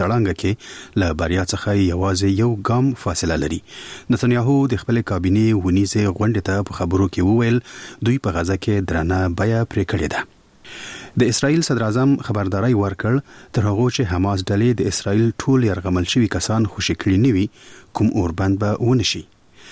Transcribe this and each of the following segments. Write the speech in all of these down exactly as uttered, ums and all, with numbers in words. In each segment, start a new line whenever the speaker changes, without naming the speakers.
تړانګه کې له بریا څخه یوازې یو ګام فاصله لري. نتنیاهو د خپل کابینې ونیزه غونډه ته په خبرو کې وویل دوی په غزه کې درنه بیا پرې کړې ده. د اسرائیل صدر اعظم خبرداري ورکړ تر هغه چې حماس ډلې د اسرائیل ټول يرغمل شوي کسان خوشي کړي نیوي کوم اوربند به ونشي.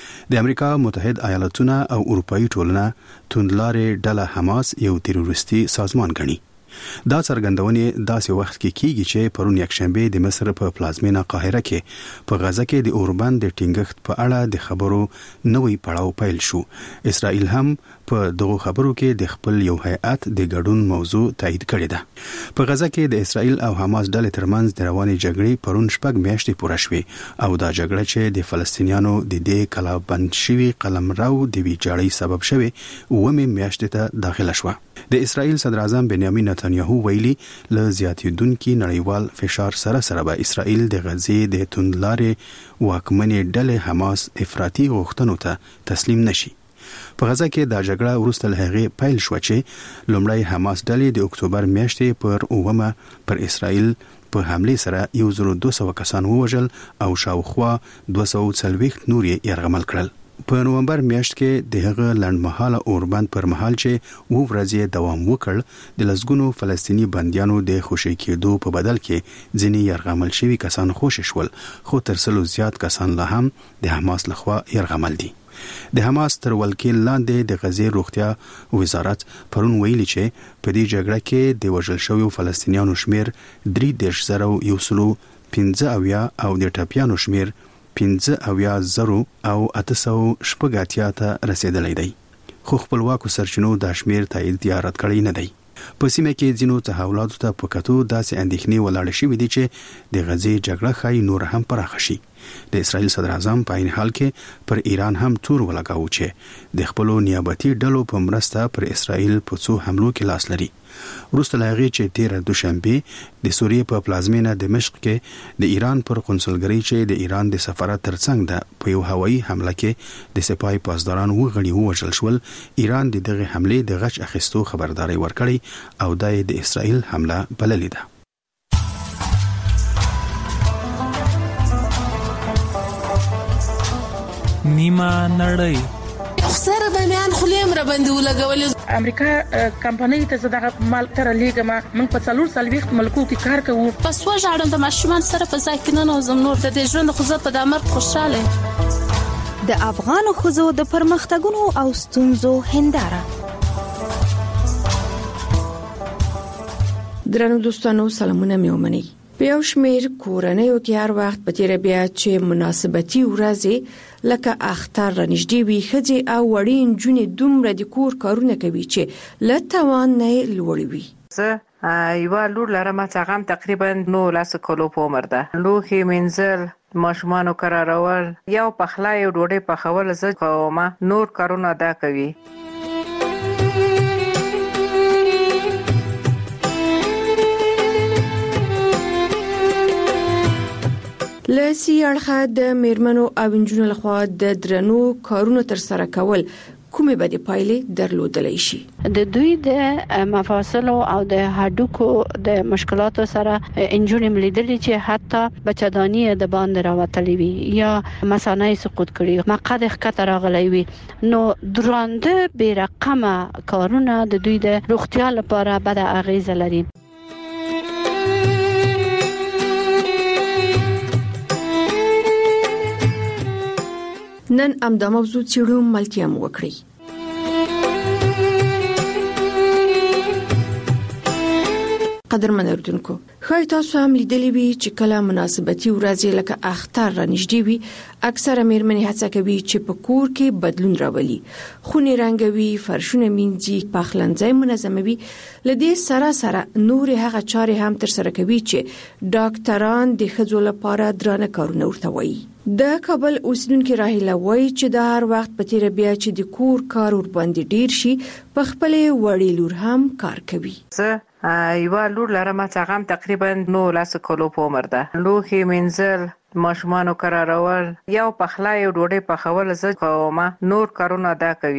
د امریکا متحد ایالاتونه او اروپאי ټولنه توندلارې ډله حماس یو تروریستي سازمان ګڼي. دا څرګندونې داسې وخت کې کیږي چې پرون یکشنبه د مصر په پلازمینه قاهره کې په غزه کې د اوربند د ټینګښت په اړه د خبرو نوې پړاو پیل شو. اسرائیل هم په دغه خبرو کې د خپل یو هیئت د ګډون موضوع تایید کړې ده. په غزه کې د اسرائیل او حماس ډلې ترمنځ د روانې جګړې پرون شپږ میاشتې پوره شوې او دا جګړه چې د فلسطینیانو د دې کلابند شوي قلمرو د ویجاړۍ سبب شوه اومه میاشتې ته داخله شوه. د اسرائیل صدر اعظم بنیامین نتنیاهو ویلي له زیاتیدونکو نړیوال فشار سره سره به اسرائیل د غزې د توندلارې واکمنې ډلې حماس افراطي غوښتنو ته تسلیم نشي. په غزه کې دا جګړه وروسته له هغې پیل شو چې لومړی حماس ډلې د اکتوبر میاشتې پر اومه پر اسرائیل په حمله سره یو زر دوه سوه کسان ووژل او شاوخوا دوه سوه څلوېښت نور یې یرغمل کړل. په نومبر میاشت کې د هغه لنډمحاله اوربند پر مهال چې و ورځې دوام وکړ د لسګونو فلسطینی بنديانو د خوشی کېدو په بدل کې ځینې يرغمل شوي کسان خوشی شول خو تر سلو زیات کسان لا هم د حماس لخوا يرغمل دي. د حماس تر ولکې لاندې د غزې روغتیا وزارت پرون ویلي چې په دې جګړه کې د وژل شویو فلسطینیانو شمیر درې دېرش زره یو سلو پنځه اویا او د ټپیانو شمیر پنځه اویا زرو او اته سوه شپږ اتیا ته رسیدلی دی. خو خپلواکو سرچینو دا شمیر تایید یا رد کړی نه دی. په سیمه کې ځینو تحولاتو ته په کتو داسې اندېښنې ولاړې شوې دي چې د غزې جګړه ښایي نور هم پراخه شي. د اسرائیل صدر اعظم په عین حال کې پر ایران هم تور ولګاوه چې د خپلو نیابتي ډلو په مرسته پر اسرائیل په څو حملو کې لاس لري. وروسته له هغې چې تېره دوشنبه د سوریې په پلازمینه دمشق کې د ایران پر قونسلګرۍ چې د ایران د سفارت ترڅنګ ده په یو هوایي حمله کې د سپاه پاسداران وغړي ووژل شول، ایران د دغه حملې د غچ اخیستو خبرداري ورکړي او دا د اسرائیل حمله بللې ده.
نیمه نړۍ
سره د میان خلیم را باندې ولګول.
امریکا کمپنۍ ته زداغه مال تر لیګما موږ په څلور سلويخت ملکو کې کار کوو.
پس وژاړم د ماشومان سره په ځای کې نه نوزم نور د دې ژوند خو زه په دامر خوشاله.
د افغان خوځو د پرمختګونو او ستونزو هنداره.
درنو دوستانو سلامونه مې ومنئ. په یو شمېر کورنیو کې هر وخت په تیر بیا چې مناسبتي ورځې لکه اختر رانږدې وي ښځې او وړې نجونې دومره د کور کارونه کوي چې له توان نه لوړ وي.
زه یوه لور لرم چې هغه تقریبا نولس کلو په عمر ده. لوښي مینځل، ماشومانو کرارول، یو پخلی او ډوډۍ پخول زه کوم، نور کارونه دا کوي.
لسی اړخه د میرمنو او نجونو لخوا د درنو کارونو تر سره کول کومه به د پایلې درلودلای شي.
د دوی د مفاصل او د هډوکو د مشکلاتو سره انجونې ملیدلې چې حتی بچدانی د باندې راوتلې وي یا مثانه سقوط کړي، مقعد ښکته راغلی وي. نو درانده بې رقمه کارونه د دوی د روغتیا لپاره بد اغیزه لري.
نن ام د موضوع چیرو ملتیا مو وکړي. قدرمن اردوونکو، خای تاسو هم لیدلی وی چې کله مناسبتي ورځې لکه اختر رانږدې وي، اکثره میرمنې هڅه کوي چې په کور کې بدلون راولي، خونې رنګوي، فرشونه مینځي، پخلنځي منظموي. لدې سره سره نور هغه چارې هم تر سره کوي چې ډاکټران د ښځو لپاره درانه کارونه ورته وایي. د کابل اوسیدونکو راهیله وایي چې د هر وخت په تیر بیا چې د کور کار ور باندې ډیر شي، په خپلې وړې لور هم کار کوي.
یوه لور لرم چې هغه تقریبا نولس کلو په عمر ده. لوښي مینځل، ماشومانو کرارول، یو پخلی او ډوډۍ پخول زه کوم، نور کارونه دا کوي.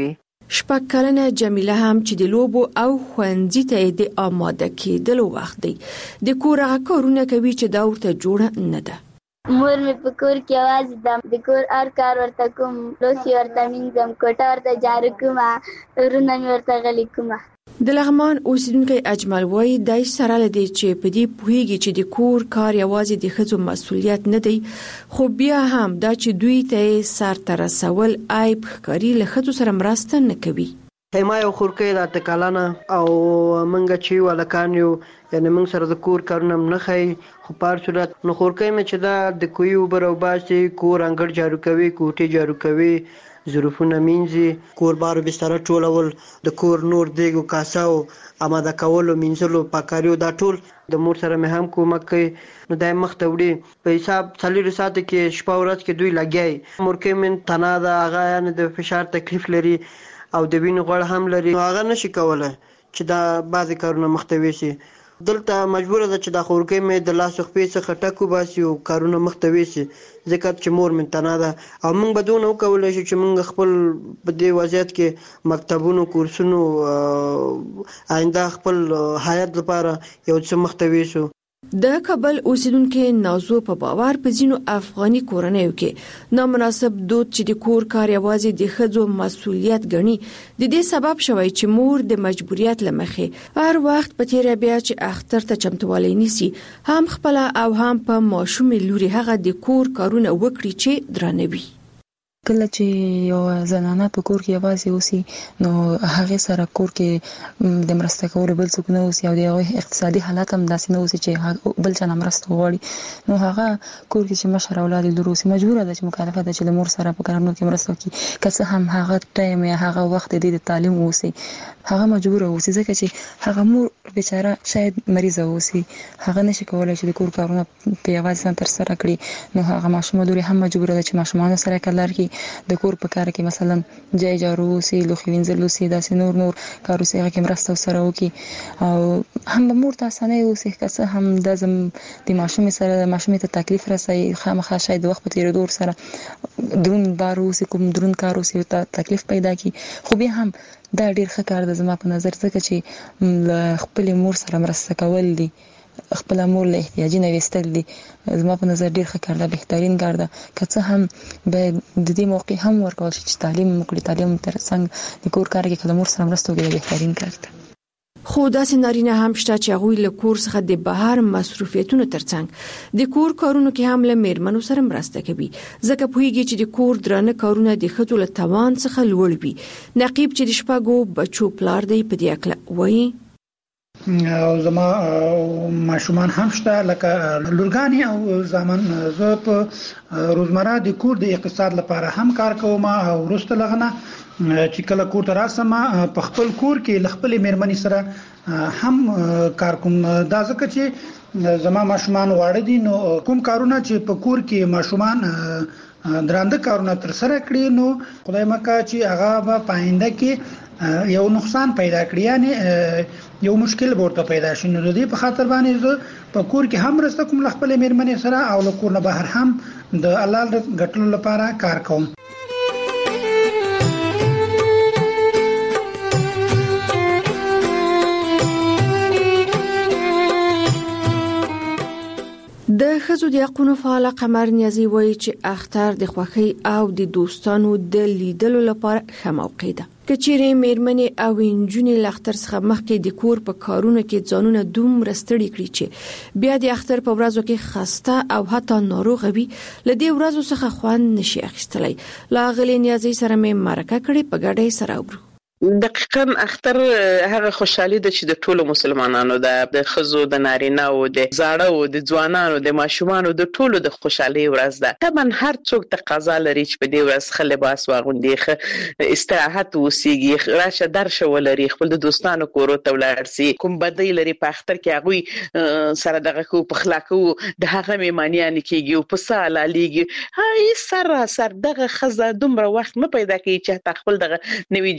شپږ کلنه جمیله هم چې د لوبو او خوندې ته د آماده کېدلو وخت دی د کور هغه کارونه کوي چې دا ورته جوړه نه ده.
مور مې په کور کې یوازې د د کور هر کار ورته کوم، لوښي ورته مینځم، کوټه ورته جارو کوم، ورونه مې ورته غلي کوم.
د لغمان اوسیدونکي اجمل وایي دای سره لدی چې په دې پوهیږي چې د کور کار یوازې د ښځو مسؤلیت نه دی، خو بیا هم دا چې دوی ته سر ته رسول عیب ښکاري له ښځو سره مرسته نه کوي.
ما یو خورکۍ د اته کلنه او منګه چې ولکان یو یعنی موږ سره د کور کارونه نه خي، خو په هر صورت نو خورکۍ مې چې دا د کوی اوبه راوباسي، کور انګړ جارو کوي، کوټې جارو کوي، ظروفونه مینځي، کور بارو بستر ټولول، د کور نور دیګو کاساو آماده کولو، مینځلو، پاکاریو، دا ټول د مور سره مې هم کومک کوي. نو دا مخته وړي په حساب څلور ساعت کې شپه ورځ کې دوی لګي. مورکۍ من تنا دا هغه یعنی د فشار تکلیف لري او د وینې غوړ هم لري، هغه نشي کولای چې دا بعضی کارونه مختوي شي. دلته مجبوره ده چې د خورکۍ مې د لاس خپې څخه ټکو باسي او کارونه مختوي شي ځکه چې مور من تنا ده. او موږ به دونه وکولای شو چې موږ خپل په دې وضعیت کې مکتبونو، کورسونو، آینده خپل حیات لپاره یو څه مختوي شو.
د کابل اوسیدونکو نازو په باور په ځینو افغاني کورنیو کې نامناسب دود چې د کور کار یوازې د ښځو مسؤلیت ګڼي د دې سبب شوی چې مور د مجبوریت لمخې هر وخت په تیر بیا چې اختر ته چمتووالی نیسي، هم خپل او هم په ماشومې لوري هغه د کور کارونه وکړي چې درنوي.
کله چې یو زنانه په کور کې یوازې اوسي نو هغه سره کور کې د مرسته کولو بل څوک نه اوسي او د اقتصادي حالت هم داسې نه اوسي چې بل چا نه مرسته وغواړي، نو هغه کور کې چې مشر اولاد لور اوسي مجبوره ده چې مکلفه ده چې د مور سره په کارونو کې مرسته وکړي، که څه هم هغه ټایم یا هغه وخت د تعلیم اوسي هغه مجبوره اوسي ځکه چې هغه مور بیچاره شاید مریضه اوسي، هغه نشي کولای چې د کور کارونه په یوازې ځان تر سره کړي، نو هغه ماشوم لوري هم مجبوره ده چې ماشومان سره کار کوي، د کور په کار کې مثلا جای جارو سي، لوښي وینځل سي، داسې نور نور کارو سي هغه کې مرسته سره وکړي. او هم مور ته اسانه اوسي که څه هم د زم د ماشوم سره ماشوم ته تکلیف راسي، خامخا شاید وخت په تیر دور سره درون بارو سي، کوم درون کارو سي ته تکلیف پیدا کی، خو بیا هم دا ډیر ښه کار ده زما په نظر ځکه چې خپل مور سره مرسته کول دي، خپل مور له احتیاجي نه وستل دي، زما په نظر ډیر ښه کار ده، بهترین کار ده. که څه هم به د دې موقع هم ورکول شي چې تعلیم وکړي، تعلیم تر څنګ د کور کار کې کله مور سره مرسته وکړي بهترین کار ده.
خو داسې نارینه هم شته چې هغوی له کور څخه د بهر مصروفیتونو ترڅنګ د کور کارونو کې هم له میرمنو سره مرسته کوي ځکه پوهیږي چې د کور درانه کارونه د ښځو له توان څخه لوړ وي. نقیب چې د شپږو بچو پلار دی په دې اړه وایي
او زما ماشومان هم شته لکه لورګانی او زامن، زه په روزمره د کور د اقتصاد لپاره هم کار کوم او وروسته لغنه چې کله کور ته راسم په خپل کور کې خپل میرمنې سره هم کار کوم. دا ځکه چې زما ماشومان واړه دي نو کوم کارونه چې په کور کې ماشومان درانده کارونه تر سره کړی نو خدای مکه چې هغه په پاینده کې یو نقصان پیدا کړی، یعنی یو مشکل ورته پیدا شي. نو د دې په خاطر باندې زه په کور کې هم مرسته کوم خپل میرمنې سره او له کور نه بهر هم د حلال ګټلو لپاره کار کوم. د ښځو د حقوقو فعال قمر نیازي وایي چې اختر د خوښۍ او د دوستانو د لیدلو لپاره ښه موقع ده. کچېرې میرمنې او انجونې له اختر څخه مخکې د کور په کارونو کې ځانونه دومره ستړي کړي چې بیا د اختر په ورځو کې خسته او حتی ناروغه وي، له دې ورځو څخه خوند نشي اخیستلی. له هغې نیازي سره مې مرکه کړې، په ګډه یې سره وبرو.
دقیقاً اختر هغه خوشحالي ده چې د ټولو مسلمانانو ده، د ښځو، د نارینه او د زاړه او د ځوانانو، د ماشومانو، د ټولو د خوشحالي ورځ ده. طبعا هر څوک تقاضا لري چې په دې ورځ ښه لباس واغوندي، ښه استراحت وسیږي، راشه درشه ولري، خپل د دوستانو کورو ته ولاړ سي، کوم بدی لري په اختر کې هغوی سره دغه کو په خلاکو د هغه میمانیان کېږي او په ساله لیږي. هاي سره سر دغه ښځه دومره وخت نه پیدا کوي چې خپل دغه نوې جامې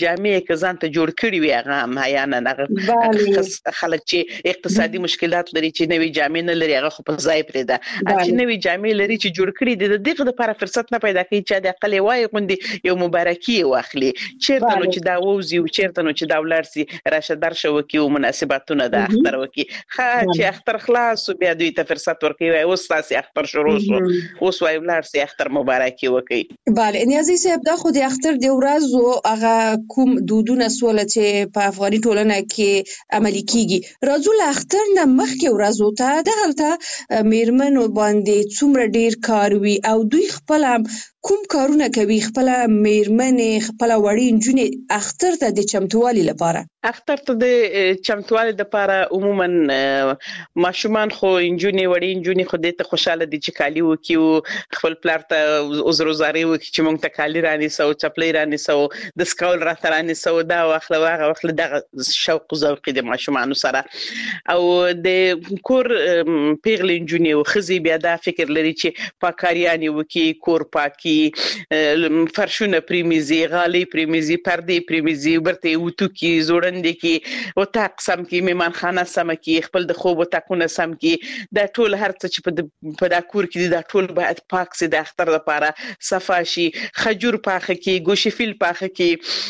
ځان ته جوړ کړی وي هغه هم حیانا هغه خلک چې اقتصادي مشکلات لري چې نوې جامې نه لري هغه خو په ځای پرې ده چې نوې جامې لري چې جوړ کړی دي د دغه لپاره فرصت نه پیدا کوي چې د اقل وای غوندي یو مبارکي واخلي چیرته نو چې دا ووزي او چیرته نو چې دا ولرسي راشه درشه وکي او مناسباتونه د اختر وکي خا چې اختر خلاص بیا دوی ته فرصت ورکوي اوس تاسو اختر شروع شو اوس وای ولرسي اختر مبارکي وکي
bale نیازي صاحب دا خو د اختر د ورځو هغه کوم دودونه سول چې په افغاني ټولنه کې عملي کیږي راځو له اختر نه مخکې ورځو ته د هلته میرمنو باندې څومره ډیر کار وي او دوی خپل کوم کارونه کوي خپل میرمنې خپل وړي نجونې اختر ته د چمتووالي لپاره
اختر ته د چمتووالي لپاره عموما ماشومان خو نجونې وړي نجونې خو د ته خوشاله دي چې کالی وکي او خپل پلار ته عذرزاري وکي چې مونږ ته کالی راني سو چپلې راني سو د سکول راته راني سو دا واخله واغه واخله د شوق ذوق د ماشومان سره او د کور پیغلې نجونې او خزي بیا دا فکر لري چې پاکاریانی وکي کور پاکي فرشونه پریمیزي غالي پریمیزي پردې پریمیزي برته وټو کی زوړندې کی او تاک سم کی میمان خانه سم کی خپل د خوب تاکونه سم کی دا ټول هر څه چې په دا کور کې دا ټول باید پاک سي د اختر لپاره صفاشي خجور پاخه کی ګوشفیل پاخه کی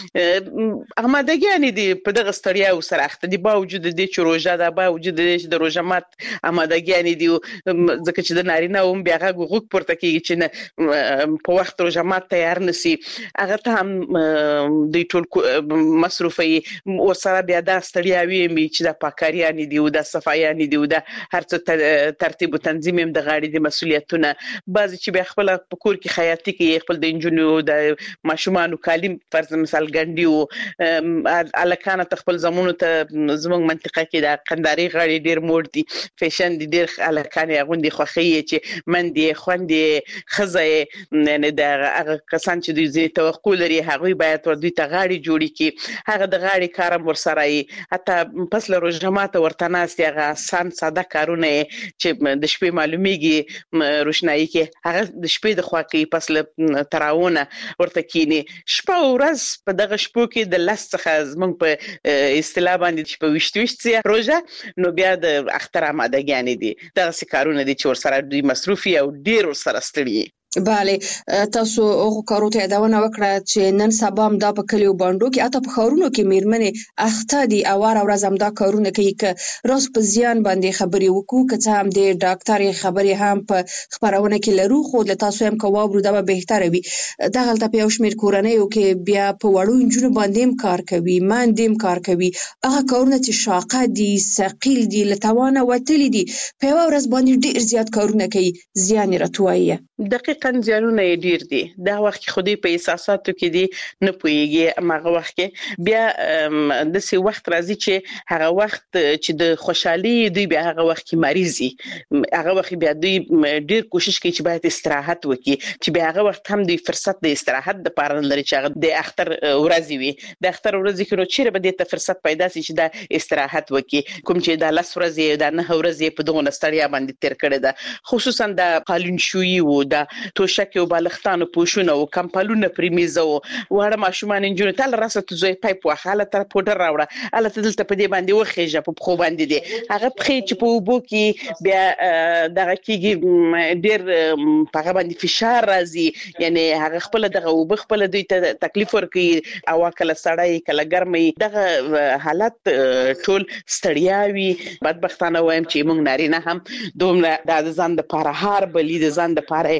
آمادګیانی دي په دغه ستړیا سره اخته دي باوجود د چې روزه دا باوجود د روزه مات آمادګیانی دي ځکه چې د نارینه هم بیا غوږ پورته کیږي چې په وخت روزه مات تیار نسی هغه ته هم د ټول مصرفي او سره بیا د ستړیاوي می چې د پاکاریانی دی او د صفایانی دی او د هر څه ترتیب او تنظیم د غاړي د مسولیتونه بعضی چې بیا خپل کور کې خیاطي کې خپل د انجنونو د ماشومان کالم فرض مثال ګنډي او الکانه خپل زمونو ته زموږ منطقه کې د قنداري غاړي ډیر موړ دي فیشن دي ډیر الکانه غوندي خوخي چې مندي خوندي خزه نه د هغه کسان چې دوی زی توقع لري هغه باید ور دوی ته غاړي جوړي کی هغه د غاړي کارم ورسره ای حتی پس له روزمات ورته ناستي هغه سان ساده کارونه چې د شپې معلومیږي روشنايي کې هغه د شپې د خوا کې پس له تراونه ورته کینی شپه ورځ په دغه شپو کې د لاس څخه زمونږ په اصطلاح باندې چې په وشتوشتي روزه نو بیا د اختر آمادګیانی دي دغه کارونه دي چې ورسره دوی مصروفي او ډیر ورسره ستړي
bale تاسو هغه کارو ته اداونه وکړه چې نن سبا هم دا په کلیو باندې کې اته په خورونو کې میرمنې اخته دي او ورځ هم دا کارونه کوي چې راس په زیان باندې خبري وکړو که څه هم د ډاکټر خبري هم په خبرونه کې لرو خو له تاسو هم کوابرو دا به بهتره وي دا غلطه په شمیر کورنۍ کې بیا په وړو انجونو باندې هم کار کوي ماندیم کار کوي هغه کارونه چې شاقه دي ثقيل دي لتوانه وتلی دي په ورځ باندې ډیر زیات کارونه کوي زیان راتوي
دقیقاً ځانونه ډیر دي دا وخت خودي په احساساتو کې دي نه پويږي هغه وخت کې بیا د سی وخت راځي چې هغه وخت چې د خوشحالي دوی بیا هغه وخت کې مریضي هغه وخت بیا دوی ډیر کوشش کوي چې باید استراحت وکړي چې بیا هغه وخت هم د فرصت د استراحت د پاره لري چې هغه د اختر ورځي وي د اختر ورځي کې نو چیرې به د فرصت پیدا شي چې د استراحت وکړي کوم چې د لاس ورځي د نه ورځي په دغه نستړیا باندې تیر کړي ده خصوصا د قالون شوي وو د توشک او بالښتانو پوښونه او کمپالونه پریمیزو وړه ماشومان انجونې تل راسته زوی پایپ واخاله تر پودر راوړه اله تدلته په دې باندې وخېجه په خو باندې دي هغه پخې چې په وبو کې بیا دغه کېږي ډېر په باندې فشار راځي یعنی هغه خپل دغه وب خپل دوی ته تکلیف ورکي او کله سړی کله ګرمي دغه حالت ټول ستړیاوي بدبختانه وایم چې موږ نارینه هم دومره د ځان د پاره هار بلی د ځان د پاره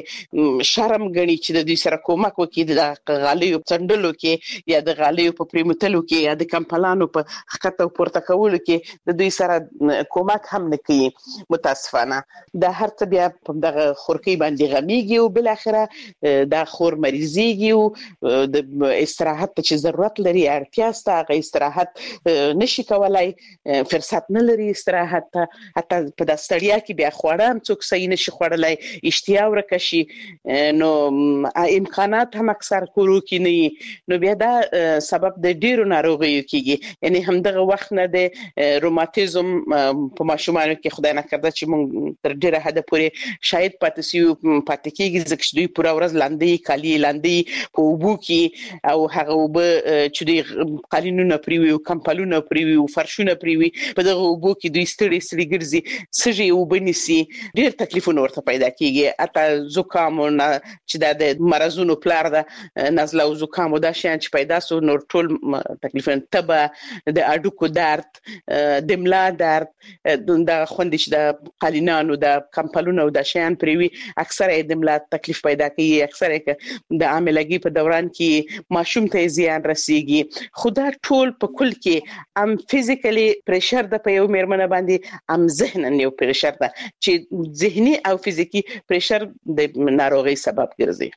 شرم غني چې د دې سره کومک وکړي د غالیو څندلو کې یا د غالیو په پریمتلو کې یا د کمپلانو په خطو پورته کولو کې د دوی سره کومک هم نه کوي متاسفانه د هر څه بیا په دغه خورکی باندې غمیږي او بل اخره د خور مریضيږي او د استراحت چې ضرورت لري اړتیا ستاسو استراحت نشي کولای فرصت نه لري استراحت حتی په د ستړیا کې بیا خوړم څوک صحیح نشي خوړلای اشتیا ورکشي نو امکانات هم اکثر کورو کې نه، نو بیا دا سبب د ډیرو ناروغیو کیږي. یعنی همدغه وخت نه د روماتیزم په ماشومانو کې خدای نه کړه چې موږ تر ډیره حد پورې شاید پاتې سیو پاتې کیږي ځکه چې دوی پوره ورځ لاندې کالی لاندې په اوبو کې او هغه اوبه چې دوی قالینونه پریوي او کمپلونه پریوي او فرشونه پریوي په دغه اوبو کې دوی ستړي ستړي ګرځي، سږي اوبه نیسي، ډیر تکلیفونه ورته پیدا کیږي. اته زکام نه چې د مرزونو پلار ده نزله او زکام دا شیان چې پیدا سو نور ټول تکلیفونه، تبه، د اډوکو درد، د ملا درد، د خوندې چې د قالینانو د کمپلونو د شیان پریوي اکثره د ملا تکلیف پیدا کوي، اکثره د عاملګي په دوران کې ماشوم ته زیان رسیږي. خدا ټول په کل کې ام فزیکلی پریشر د په یو میرمنه باندې ام ذهنن یو پریشر ده چې ذهني او فزیکی پریشر د ناروغي سبب ګرځي.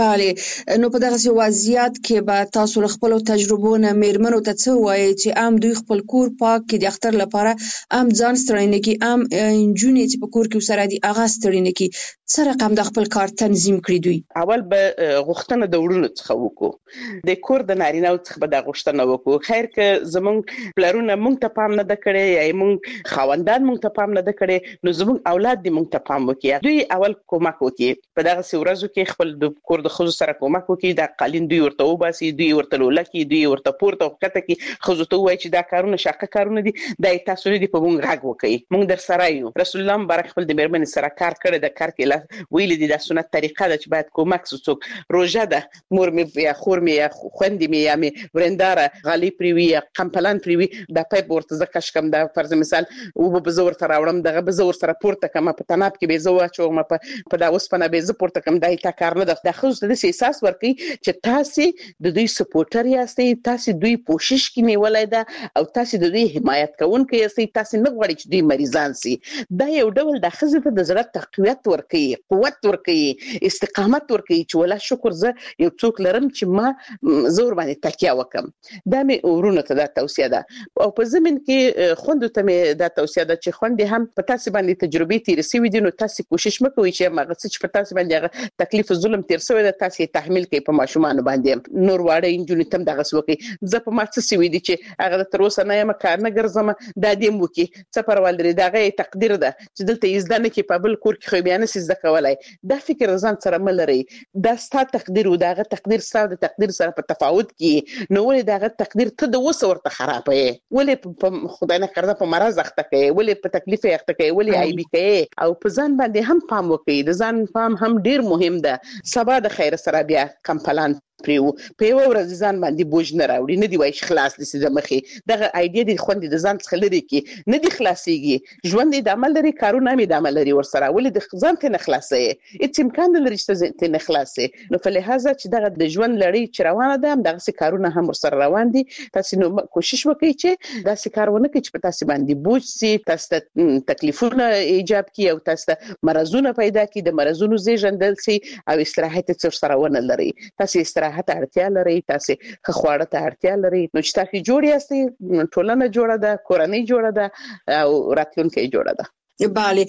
بله، نو په دغه وضعیت کې به تاسو خپل تجربو نه میرمنو ته څه وایي چې ام دوی خپل کور پاک کړي د اختر لپاره، ام ځان ستړي نه کړي، ام انجونې چې په کور کې سره دي هغه ستړي نه کړي، څه رقم د خپل کار تنظیم کړي دوی؟
اول به غوښتنه د وړونو څخه وکړو، د کور د نارینه څخه به د غوښتنه وکړو. خیر که زمونږ پلرونه مونږ ته پام نه د کړي یا مونږ خاوندان مونږ ته پام نه د کړي، نو زمونږ اولاد دې مونږ ته پام وکړي. دوی اول کومک وکړي په دغه ورځو کې خپل د کور د خزو سره کومک وکړي، د قالین دوی ورته وباسي، دوی ورته لولکي، دوی ورته پورته وکړه کې خزو ته وایي چې دا کارونه شاقه کارونه دي، دا تاسو نه دي په مونږ غږ وکړي، مونږ در سره یو. رسول الله مبارک خپل د میرمنې سره کار کړی د کار کې ویل دي د سنت طریقه ده چې باید کومک وڅوک. روزه ده مور مې یا خور مې یا خويندې مې یا مې ورنداره غالي پریوي یا قمپلان پریوي د پایپ ورته زکش کم د فرض مثال او به زور تر راوړم دغه به زور سره پورته کم په تناب کې به زو اچوم په په دا اوس په نه به ز پورته کم دای تا کار نه د خو د احساس ورکي چې تاسو د دوی سپورټر یاستئ، تاسو دوی کوشش کې نیولای ده او تاسو د دوی حمایت کوونکي یاستئ، تاسو نه غواړئ چې دوی مریضان سي. دا یو ډول د خزه ته د زړه تقویت ورکي، قوت ورکي، استقامت ورکي چې ولا شکر زه یو څوک لرم چې ما زور باندې تکیه وکم. دا مې ورونه ته د توصیه ده او په زمين کې خوندو ته مې د توصیه ده چې خوندې هم په تاسو باندې تجربه تیر سوي دي، نو تاسو کوشش مکوئ چې ما غوښتل چې په تاسو باندې تکلیف ظلم تیر سوی ده تاسو تحمل کوي په ماشومان باندې. نور واړه انجونې تم دغه سوکي زه په ما څه سوي دي چې هغه تر اوسه نه یم کار نه ګرځم، دا دې مو کې څه پرول لري، دغه تقدیر ده چې دلته یزدانه کې په بل کور کې خو بیان سي زده کولای. دا فکر ځان سره ملري، دا ستا تقدیر او دغه تقدیر سره د تقدیر سره په تفاوت کې، نو ولې دغه تقدیر ته د وسه ورته خرابې، ولې په خدای نه کړه په مرز اخته کوي، ولې په تکلیف اخته کوي، ولې عیب کوي. او په ځان باندې هم پام وکړي، د ځان پام هم ډیر مهم ده. سبا د خیر سره بیا کمپلان پریو په یو ورځ ځان باندې بوج نه راوړي، نه دی وای خلاص دي د مخې دغه ایډیا دي خوندې د ځان څخه لري کې نه دی خلاصيږي. ژوند د عمل لري، کارونه مې د عمل لري ورسره، ولې د ځان ته نه خلاصې، هیڅ امکان نه لري چې ته نه خلاصې. نو په لحاظه چې دغه د ژوند لړۍ چې روانه ده هم دغه کارونه هم ورسره روان دي. تاسو نو کوشش وکړئ چې دا کارونه کې چې په تاسو باندې بوج سي، تاسو تکلیفونه ایجاب کی او تاسو مرزونه پیدا کی، د مرزونو زیږندل سي او استراحت څور سره ونه لري. تاسو استراحت ته اړتیا لري، تاسو خواړه ته اړتیا لري. نو چې تاسو جوړ یاستئ، ټولنه جوړه ده، کورنۍ جوړه ده او راتلونکي جوړه ده.
بله،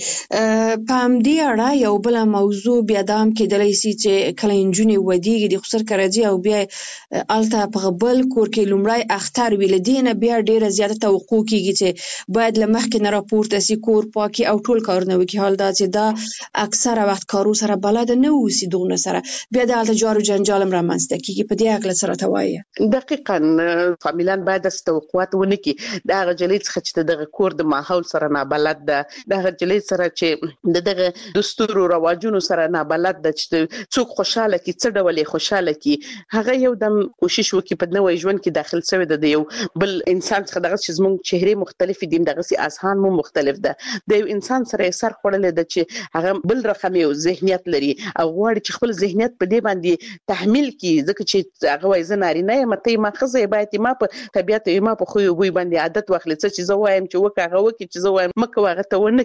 په همدې اړه یو بل موضوع بیا دا هم کېدلی سي چې کله نجونې ودیږي د خسر کرځي او بیا الته په بل کور کې لومړی اختر ویل دي نه بیا ډیره زیاته توقع کیږي چې باید له مخکې نه راپورته سي، کور پاکي او ټول کارونه وکړي. حال دا چې دا اکثره وخت کارو سره بلد نه اوسي، دغه سره بیا د الته جارو جنجال هم رامنځته کیږي. په دې اړه سره توایي
دقیقاً فامیلان باید د توقعات ونه کی دا غجلې څخه چې دغه کور د ماحول سره نه بلد ده، هغه جلې سره چې دغه دستور او رواجونو سره نه بلد د چې څوک خوشاله کی څه ډول خوشاله کی، هغه یو دم کوشش وکي په نوې ژوند کې داخل شوی د یو بل انسان څخه دغه چې زموږ چهره مختلف دي، دغه سي اذهان مو مختلف ده، د یو انسان سره سر خړلې د چې هغه بل رقم یو ذهنیت لري او غواړي چې خپل ذهنیت په دې باندې تحمل کی، ځکه چې هغه وایي زناري نه مته ما خزه باید ما په طبيعت ما په خو وي باندې عادت واخلې چې زه وایم چې وکه هغه وکي چې زه وایم مکه هغه ته ونه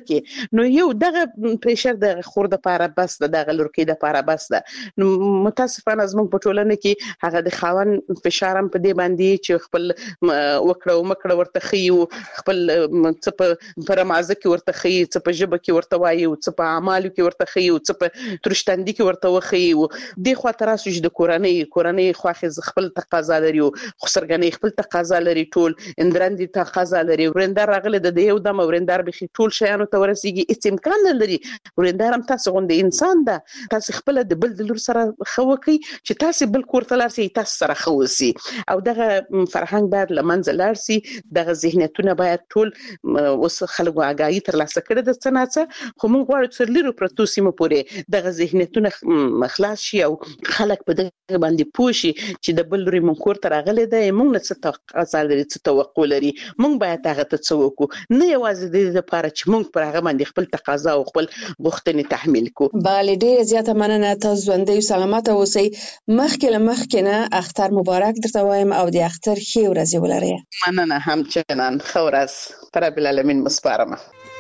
کې نو یو دغه پریشر د خور د لپاره بس دغه لورکې د لپاره بس ده. نو متاسفانه زموږ په ټولنه کې هغه د خاون فشارم په دې باندې چې خپل وکړه او مکړه ورته خيو، خپل څه په پرمازه کې ورته خي، څه په ژبه کې ورته وایي، څه په اعمالو کې ورته خي، څه په ترشتندي کې ورته وخی. د خو تراسو چې د کورنۍ کورنۍ خواخې خپل تقاضا لري او خسرګنې خپل تقاضا لري، ټول اندرندې تقاضا لري. ورندار راغله د یو دم ورندار به ټول شیانو ته ورسیږي، هیڅ امکان نه لري. ورندار هم تاسو غونډه انسان ده، تاسو خپل د بل د لور سره خوکي چې تاسو بل کور ته لارسي، تاسو سره خوسي او دغه فرهنګ باید لمنځه لارسي. دغه ذهنیتونه باید ټول اوس خلکو آگاهی تر لاسه کړي د سناڅه. خو موږ غواړو چې لرو پروتو سیمه پورې دغه ذهنیتونه خلاص شي او خلک په دغه باندې پوه شي چې د بل لوري منکور تر غلې ده، موږ نه څه تقاضا لري، څه توقع لري. موږ باید هغه ته څه وکړو، نه یوازې د دې لپاره چې موږ پر هغه باندې خپل تقاضا او خپل غوښتنې تحمیل کړو.
بله ډیره زیاته مننه. تاسو ژوندۍ او سلامته اوسئ. مخکې له مخکې نه اختر مبارک درته وایم او د اختر ښې ورځې ولرئ.
مننه همچنان. ښه ورځ. پر رب العالمین مسپارم.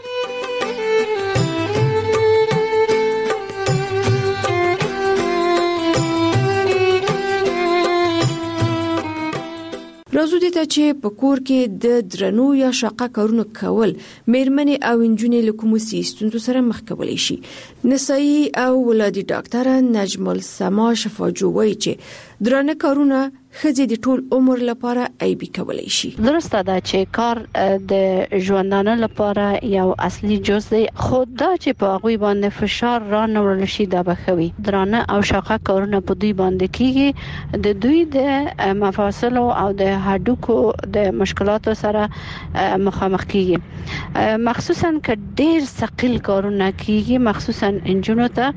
راځو دې ته چې په کور کې د درنو یا شاقه کارونو کول مېرمنې او انجونې له کومو ستونزو سره مخ کولی شي. نسایي او ولادي ډاکټره نجم السما شفاجو وایي چې درنه کارونه ښځې د ټول عمر لپاره عیبي کولی شي.
درسته ده چې کار د ژوندانه لپاره یو اصلي جز دی، خو دا چې په هغوی باندې فشار را نه وړل شي دا به ښه وي. درانه او شاقه کارونه په دوی باندې کیږي، د دوی د مفاصلو او د هډوکو د مشکلاتو سره مخامخ کیږي، مخصوصا که ډیر ثقيل کارونه کیږي، مخصوصا انجونو ته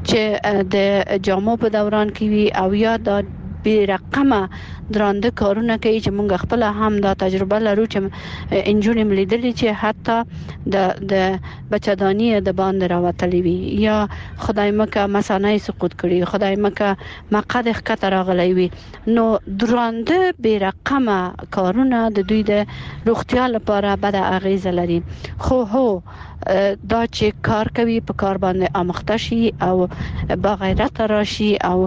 چې د جامو په دوران کې وي او یا د بی رقمه درانده کارونه کوي چې مونږ خپل هم دا تجربه لرو چې انجونې ملیدلې چې حتی د د بچدانی د باندې راوتلې وي یا خدای مکه مثانه سقوط کړي، خدای مکه مقد ښکته راغلی وي. نو درانده بی رقمه کارونه د دوی د روغتیا لپاره بد اغیزه لري. خو هو دا چې کار کوي په کار باندې آموخته شي او با غیرت راشي او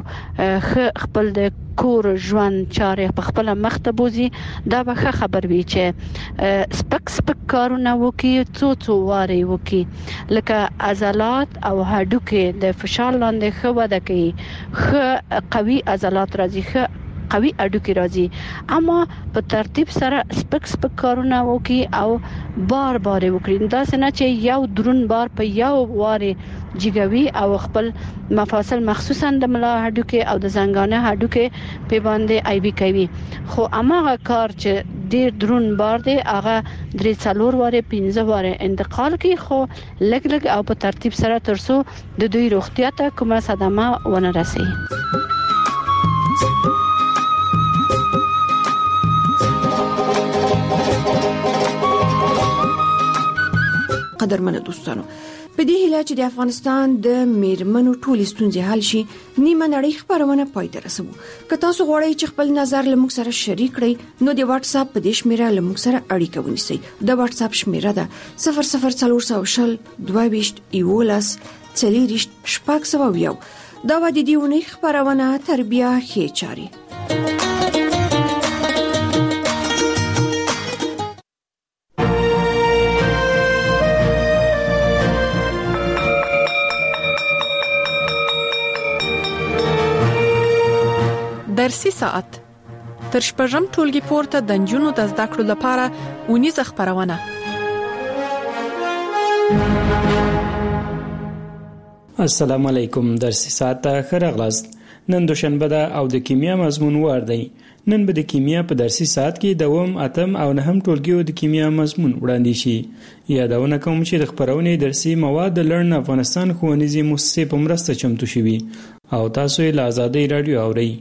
خپل د کور ژوند چارې په خپل مخ ته بوزي، دا به ښه خبر وي چې سپک سپک کارونه وکي، څو څو واره وکي، لکه عضلات او هډوکي د فشار لاندې ښه وده کوي، ښه قوي عضلات راځي، ښه قوي اډوکی راځي. اما په ترتیب سره سپک سپک کارونه وکي او بار بار وکړي، دا څنګه چې یو درون بار په یو واره جګوي او خپل مفاصل مخصوصا د ملا هډوکی او د زنګانه هډوکی په باندې ایبي کوي. خو اماغه کار چې ډیر درون بار دی هغه درې څلور واره پنځه واره انتقال کوي، خو لګ لګ او په ترتیب سره ترسو د دوی روغتیا ته کومه صدمه ونه رسي.
قدرمنه دوستانو، په دې هیله چې د افغانستان د میرمنو ټولې ستونزې حل شي، نیمه نړۍ خبرونه پای ته رسوو. که تاسو غواړئ چې خپل نظر له موږ سره شریک کړئ نو د واتس اپ په دې شمیره له موږ سره اړیکه ونیسئ. د واتس اپ شمیره ده صفر صفر څلور سوه شل دوه ویشت یولس څلوېښت شپږ سوه یو. دا و د دې اونۍ خبرونه تربیه ښې چارې.
درسي ساعت تر شپږم ټولګي پورته د نجونو د زده کړو لپاره ونیزه خبرونه.
السلام علیکم. درسي ساعت ته ښه راغلاست. نن دوشنبه ده او د کیمیا مضمون وار دی. نن به د کیمیا په درسي ساعت کې دوم، اتم او نهم ټولګیو د کیمیا مضمون وړاندې شي. یادونه کوم چې د خبرونې درسي مواد د لرن افغانستان ښوونیزې مؤسسې په مرسته چمتو شوي او تاسو یې له آزادۍ راډیو اورئ.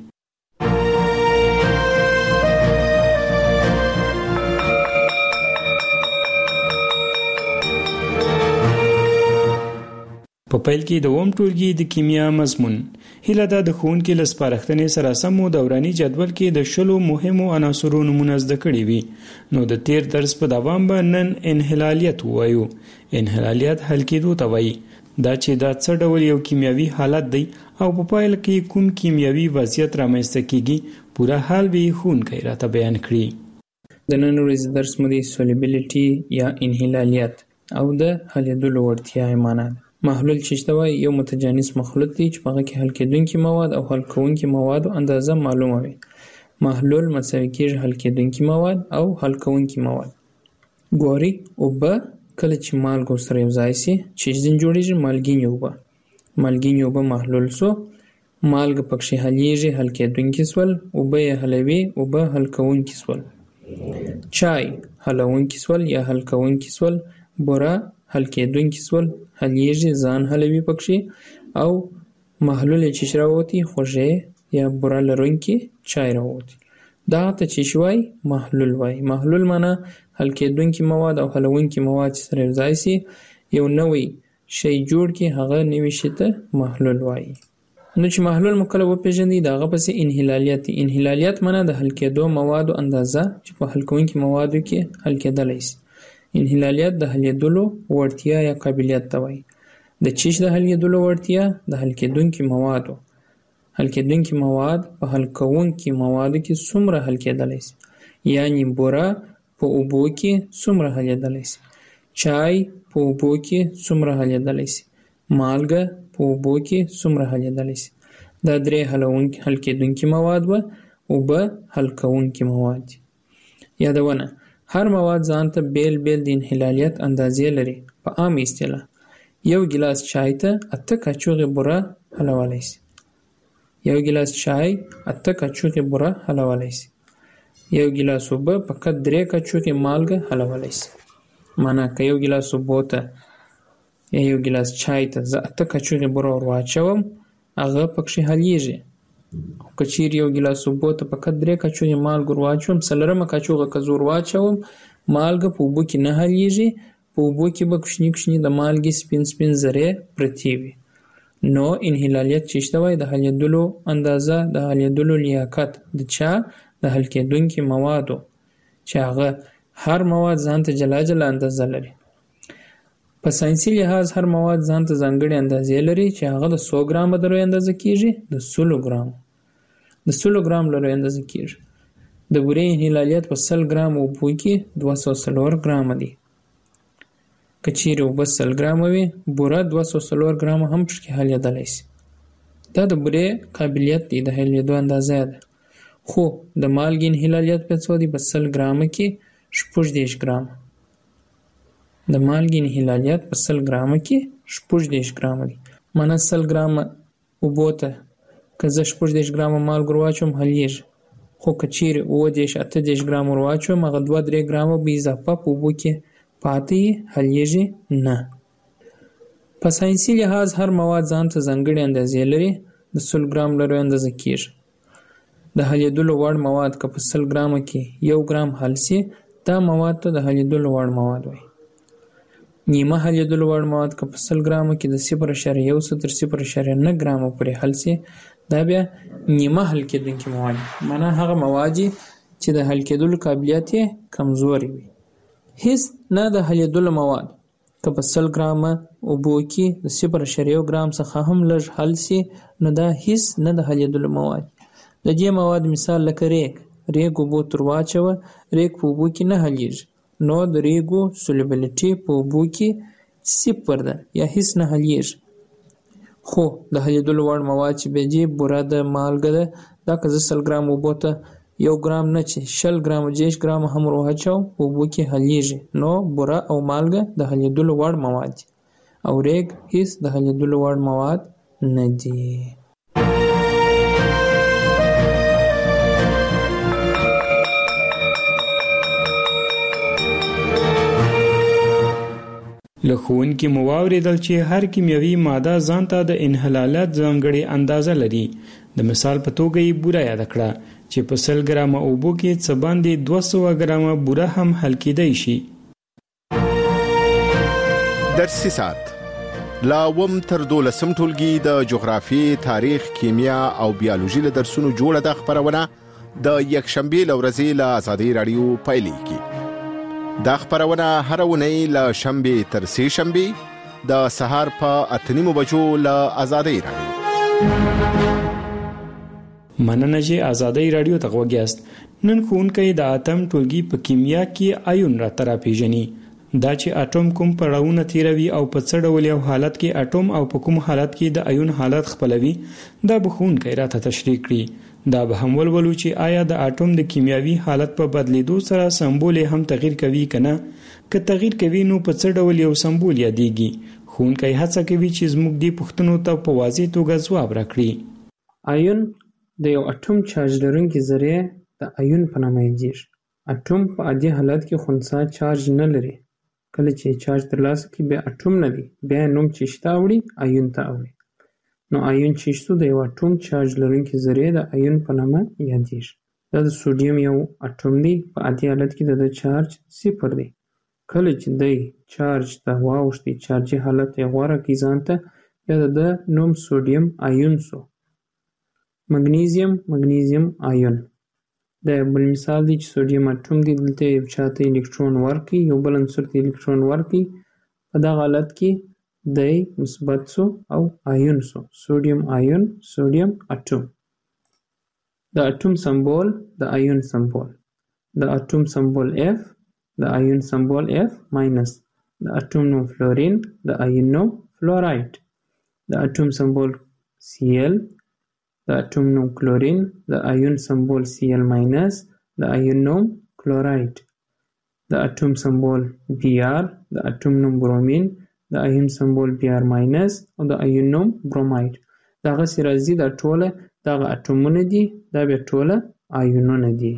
په پیل کې د اوم ټولګي د کیمیا مضمون هیله ده د ښوونکي له سپارښتنې سره سم دوراني جدول کې د شلو مهمو عناصرو نومونه زده کړي وي نو د تیر درس په دوام به نن انحلالیت ووایو. انحلالیت حل کېدو ته وایي دا چې دا څه ډول یو کیمیاوي حالت دی او په پایله کې کوم کیمیاوي وضعیت رامنځته کیږي پوره حال به ښوونکی راته بیان کړي.
د نن ورځې درس مو د سولیبیلیټي یا انحلالیت او د حلیدلو وړتیا یې معنا ده. محلول چې ته وایي یو متجانس مخلوط دی چې په هغه کې حل کېدونکي مواد او حل کوونکي موادو اندازه معلومه وي. محلول مساوي کېږي حل کېدونکي مواد او حل کوونکي مواد. ګوري اوبه کله چې مالګه ورسره یو ځای سي چې ځین جوړېږي مالګینې اوبه. مالګینې اوبه محلول سو، مالګه پکښې حلیږي حل کېدونکي سول، اوبه یې حلوي اوبه حل کوونکي سول. چای حلونکي سول یا حل کوونکي سول، بوره حل کېدونکي سول حلیږي ځان حلوي پکښې، او محلول یې چې راووتي خوږې یا بوره لرونکي چای راووتي. دغه ته چې وایي محلول وایي. محلول معنا حل کېدونکي مواد او حلونکي مواد چې سره یو ځای سي یو نوی شی جوړ کړي هغه نوي شي ته محلول وایي. نو چې محلول مو کله وپېژنئ د هغه پسې انحلالیت دی. انحلالیت معنا د حل کېدو موادو اندازه چې په حل کوونکي موادو کې حل کېدلی سي. انحلالیت د حلیدلو وړتیا یا قابلیت ته وایي. د چیش د حلیدلو وړتیا د حل کېدونکي موادو حل کېدونکي مواد په حل کوونکي موادو کې څومره حل کېدلی سي، یعنی بوره په اوبو کې څومره حلیدلی سي، چای په اوبو کې څومره حلیدلی سي، مالګه په اوبو کې څومره حلیدلی سي. دا درې حلونکي حل کېدونکي مواد و، اوبه حل کوونکي مواد دي. یادونه: هر مواد ځان ته بیل بیل د انحلالیت اندازې لري. په عام اصطلاح یو ګیلاس چای ته اته کاچوغې بوره حلولی سي. یو ګیلاس چای اته کاچوغې بوره حلولی سي. یو ګیلاس اوبه فقط درې کاچوغې مالګه حلولی سي. معنا که یو ګیلاس اوبو ته یا یو ګیلاس چای ته زه اته کاچوغې بوره ور واچوم هغه پکښې حلیږي. خو که چیرې یو ګیلاس اوبو ته فقط درې کاچوغې مالګه ور واچوم څلورمه کاچوغه که زه ور واچوم مالګه په اوبو کې نه حلیږي، په اوبو کې به کوچني کوچني د مالګې سپین سپین ذرې پرتې وي. نو انحلالیت چې شته وایي د حلیدلو اندازه، د حلیدلو لیاقت د چا د حل کېدونکي موادو چې هغه هر مواد ځان ته جلا جلا اندازه لري. په ساینسي لحاظ هر مواد ځان ته ځانګړې اندازې لري چې هغه د څو ګرامه د لوی اندازه کېږي، د سلو ګرامو د سلو ګرام له لوی اندازه کېږي. د بورې انحلالیت په سل ګرام اوبو کې دوه سوه څلور ګرامه دی. که چیرې اوبه سل ګرامه وي بوره دوه سوه څلور ګرامه هم پکې حلیدلی سي. دا د بورې قابلیت دی، د حلیدو اندازه ده. خو د مالګې انحلالیت په څو دی؟ په سل ګرامه کې شپږ دېرش ګرامه. د مالګې انحلالیت په سل ګرامه کې شپږ دېرش ګرامه دی. معنا سل ګرامه اوبو ته که زه شپږ دېرش ګرامه مالګه ور واچوم حلیږي. خو که چیرې اووه دېرش اته دېرش ګرامه ور واچوم هغه دوه درې ګرامه به اضافه په اوبو کې پاتې یي، حلیږي نه. په ساینسي لحاظ هر مواد ځان ته ځانګړې اندازې لري، د سل ګرام له لوی اندازه کېږي. د حلیدلو وړ مواد که په سل ګرامه کې یو ګرام حل سي دا مواد ته د حلیدلو وړ مواد وایي. نیمه حلیدلو وړ مواد که په سل ګرامه کې د صفر اعشاریه یو څخه تر صفر اعشاریه نه ګرامه پورې حل سي دا بیا نیمه حل کېدونکي مواد دي. معنا هغه مواد چې د حل کېدلو قابلیت یې کمزوري وي. هیڅ نه د حلیدلو مواد که په سل ګرامه اوبو کې د صفر اعشاریه یو ګرام څخه هم لږ حل سي نو دا هیڅ نه د حلیدلو مواد. د دې مواد مثال لکه ریګ. ریګ اوبو تر واچوه، ریګ په اوبو کې نه حلیږي، نو د ریګو سولیبیلیټي په اوبو کې صفر ده یا هیڅ نه حلیږي. خو د حلیدلو وړ مواد چې بیا بوره ده، مالګه ده، دا که زه سل ګرام اوبو ته یو ګرام نه چې شل ګرامه دېرش ګرامه هم ور واچوم په اوبو کې حلیږي. نو بوره او مالګه د حلیدلو وړ مواد دي او ریګ هیڅ د حلیدلو وړ مواد نه دي.
له ښوونکي مو واورېدل چې هر کیمیاوي ماده ځان ته د انحلالیت ځانګړې اندازه لري. د مثال په توګه یې بوره یاده کړه چې په سل ګرامه اوبو کې څه باندې دوه سوه ګرامه بوره هم حل کېدی شي.
درسي ساعت لا اوم تر دولسم ټولګي د جغرافیې، تاریخ، کیمیا او بیولوژي له درسونو جوړه ده خبرونه د یکشنبې له ورځې له آزادۍ راډیو پیلېږي. دا خبرونه هره اونۍ له شنبې تر سې شنبې د سهار په اته نیمو بجو له آزادۍ راډیو.
مننه چې آزادۍ راډیو ته غوږ یاست. نن ښوونکی د اتم ټولګي په کیمیا کې آیون راته راپېژني. دا چې اټوم کوم پړاوونه تیروي او په څه ډول یو حالت کې اټوم او په کوم حالت کې د آیون حالت خپلوي، دا به ښوونکی راته تشریح کړي. دا به هم ولولو چې آیا د اټوم د کیمیاوي حالت په بدلیدو سره سمبول هم تغییر کوي کنه، که تغییر کوي نو په څه ډول یو سمبول یادېږي. ښوونکی هڅه کوي چې زموږ دې پوښتنو ته په واضح توګه ځواب راکړي.
آیون د یو اټوم چارج لرونکي ذرې د آیون په نامه یادېږي. اټوم په عادي حالت کې خنثی چارج نه لري. کله چې چارج ترلاسه کړي بیا اټوم نه دی، بیا نوم چې شته اوړي آیون ته اوړي. نو آیون چې شته د یو اټوم چارج لرونکي ذرې د آیون په نامه یادېږي. دا د سوډیم یو اټوم دی، په عادي حالت کې د چارج صفر دی. کله چې دی چارج ته واوښتي، چارجي حالت یې غوره کړي ځان ته، بیا د نوم سوډیم آیون سو. مګنیزیم مګنیزیم آیون دا بل مثال دی چې سوډیم اټوم دی، دلته یو چاته الکترون ورکړي، یو بل عنصر ته الکترون ورکړي، په دغه حالت کې دی مثبت سو او آیون سو. سوډیم آیون، سوډیم اټوم. د اټوم سمبول د آیون سمبول. د اټوم سمبول اف، د آیون سمبول اف ماینس. د اټوم نوم فلورین، د آیون نوم فلورایډ. د اټوم سمبول سی ال، د اټوم نوم کلورین، د آیون سمبول سی ال ماینس، د آیون نوم کلورایډ. د اټوم سمبول بی آر، د اټوم نوم برومین، د آیون سمبول بی آر ماینس او د آیون نوم برومایډ. دغه سي راځي دا ټوله دغه اټومونه دي، دا بیا ټوله آیونونه دي.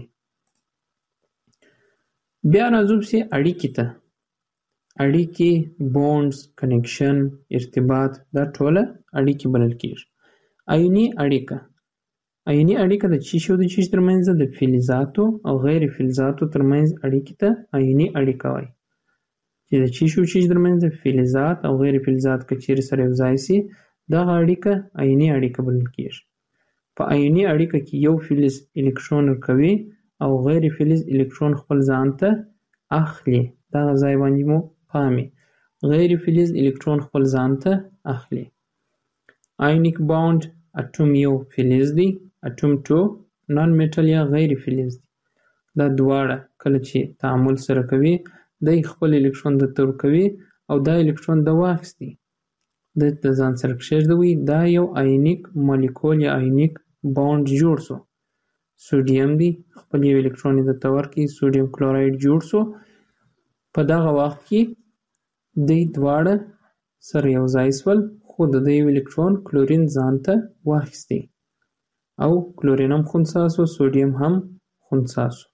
بیا راځو پسې اړیکې ته. اړیکې، بونډز، کنیکشن، ارتباط، دا ټوله اړیکې بلل کېږي. آیوني اړیکه. آیوني اړیکه د څه شي او د څه شي ترمنځ د فلزاتو او غیر فلزاتو ترمنځ اړیکې ته آیوني اړیکه وایي. چې د څه شي او څه شي ترمنځ د فلزات او غیر فلزات که چیرې سره یو ځای سي، دغه اړیکه آیوني اړیکه بلل کېږي. په آیوني اړیکه کې یو فلز الکترون ورکوي او غیر فلز الکترون خپل ځان ته اخلي. دغه ځای باندې مو پامې. غیر فلز الکترون خپل ځان ته اخلي. آیونیک باوند، اټوم یو فلز دی، اټوم ټو نان میټل یا غیر فلز دی. دا دواړه کله چې تعامل سره کوي، دی خپل الکترون درته ورکوي او دا الکترون د واخیستی د د ځان سره کښېږدوي. دا یو آیونیک مالیکول یا آیونیک باوند جوړ سو. سوډیم دی، خپل یو الکترون یې درته ورکړي، سوډیم کلورایډ جوړ سو. په دغه وخت کې دی دواړه سره یو ځای سول، خو د یو الکترون کلورین ځان ته واخیستی او کلورین هم خنثی سو، سوډیم هم خنثی سو.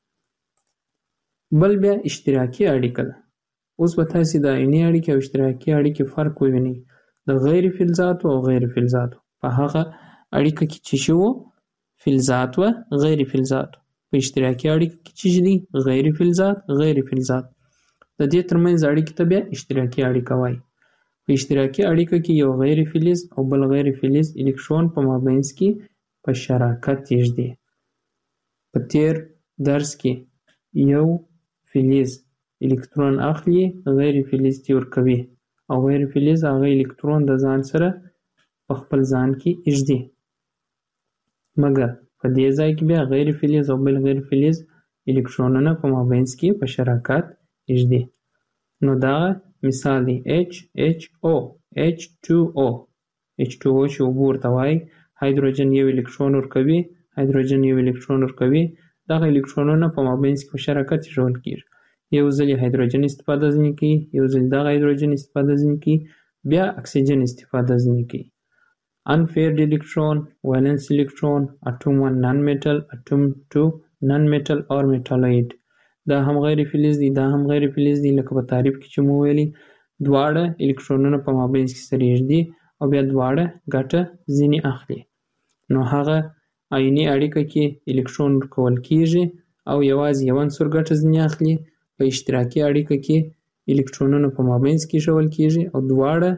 بل بیا اشتراکي اړیکه ده. اوس به تاسې د آیوني اړیکې او اشتراکي اړیکې فرق ووینئ. د غیر فلزاتو او غیر فلزاتو. په هغه اړیکه کې چې شي وو فلزات و غیر فلزاتو. په اشتراکي اړیکه کې چې دي غیر فلزات غیر فلزات. د دې ترمنځ اړیکې ته بیا اشتراکي اړیکه وایي. په اشتراکي اړیکه کې یو غیر فلز او بل غیر فلز الکترون په مابینځ کې په شراکت یږدي. په تیر درس کې یو فلز الکترون اخلي، غیر فلز ته ورکوي او غیر فلز هغه الکترون د ځان سره په خپل ځان کې یږدي. مګر په دې ځای کې بیا غیر فلز او بل غیر فلز الکترونونه په مابینځ کې په شراکت یږدي. نو دا مثال دی H H O H two O. H two O چې اوبه ورته وایي، هایدروجن یو الکترون ورکوي، هایدروجن یو الکترون ورکوي. دغه الکترونونه په مابینځ کې په شراکت ایښودل کېږي. یو ځل یې هایدروجن استفاده ځینې کوي، یو ځل دغه هایدروجن استفاده ځینې کوي، بیا اکسیجن استفاده ځینې کوي. unpaired electron, valence electron, atom one non-metal, atom two non-metal or metalloid. دا هم غیر فلز دي، دا هم غیر فلز دي. لکه په تعریف کې چې مو ویلي دواړه الکترونونه په مابینځ کې سره یږدي او بیا دواړه ګټه ځینې اخلي. نو هغه آیوني اړیکه کې الکترون ورکول کېږي او یوازې یو عنصر ګټه ځینې اخلي. په اشتراکي اړیکه کې الکترونونه په مابینځ کې ایښودل کېږي او دواړه